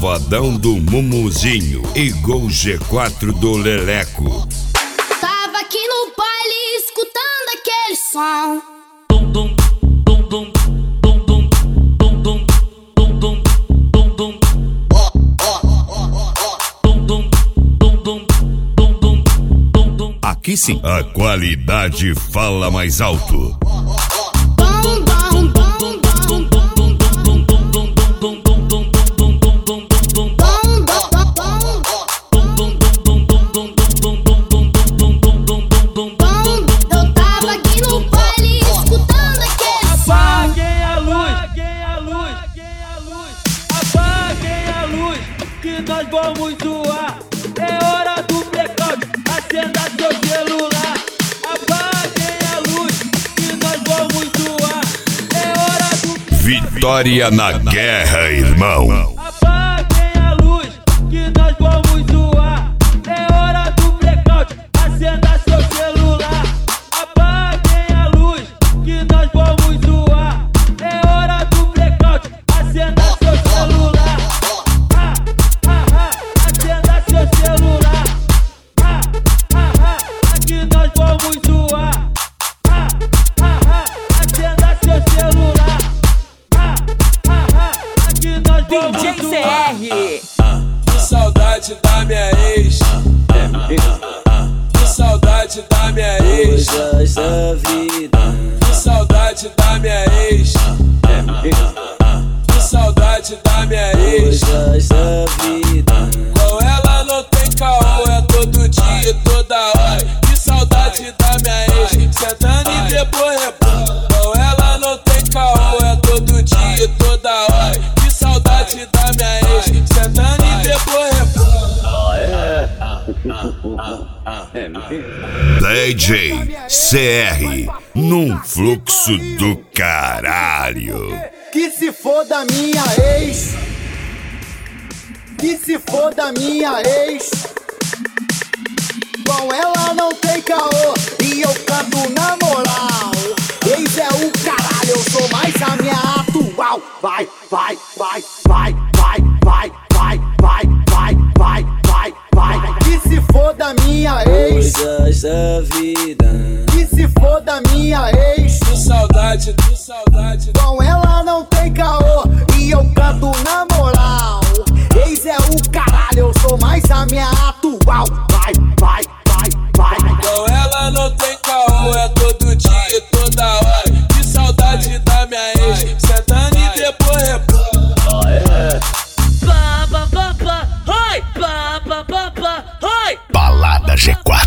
Malvadão do Mumuzinho e Gol G4 do Leleco. Tava aqui no baile escutando aquele som. Dum dum dum dum dum dum dum dum dum dum dum dum. Dum dum dum dum dum dum dum dum. Aqui sim, a qualidade fala mais alto. Nós vamos zoar, é hora do blackout, acenda seu celular. Apaguem a luz, que nós vamos zoar, é hora do... Vitória na guerra, irmão. Apaguem a luz, que nós vamos zoar, é hora do blackout, acenda seu celular. Apaguem a luz, que nós vamos zoar, é hora do blackout, acenda seu celular. Aqui nós vamos zoar. Acenda seu celular. Aqui nós vamos DJ zoar. CR. Que saudade da minha ex. Que saudade da minha ex. Coisas da vida. Que saudade da minha ex. Que saudade da minha ex. Coisas da vida. Com ela não tem caô, é todo dia e toda hora. Que saudade da minha ex, sentando e depois rebola. Com ela não tem caô, é todo dia e toda hora. Que saudade da minha ex, sentando e depois rebola. DJ CR num fluxo do caralho. Que se foda minha ex. Que se foda minha ex. Com ela não tem caô e eu canto na moral. Ex é o caralho, eu sou mais a minha atual. Vai, vai, vai, vai, vai, vai, vai, vai, vai, vai, vai, vai. Que se foda minha ex. Coisas da vida. Que se foda minha ex. Que saudade, que saudade. Com ela não tem caô e eu canto na moral. Ex é o caralho, eu sou mais a minha atual. Vai, vai, vai, vai. Com ela não tem caô, é todo dia e toda hora. Que saudade da minha ex, sentando e depois rebola. Pá, pá, pá, pá, oi, pá, pá, pá, pá, oi. Balada G4.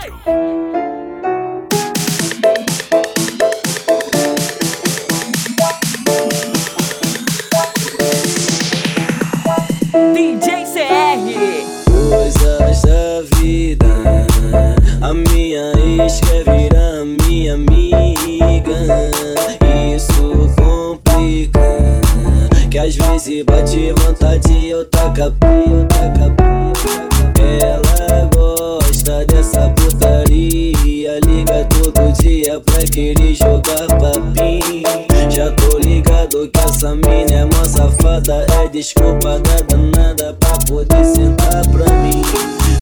DJ CR. Coisas da vida. A minha ex quer virar minha amiga. Isso complica. Que às vezes bate vontade e eu taca Ela gosta dessa putaria. Liga todo dia pra querer jogar papinho. Já tô ligado que essa mina é mó safada. É desculpa da danada pra poder sentar pra mim.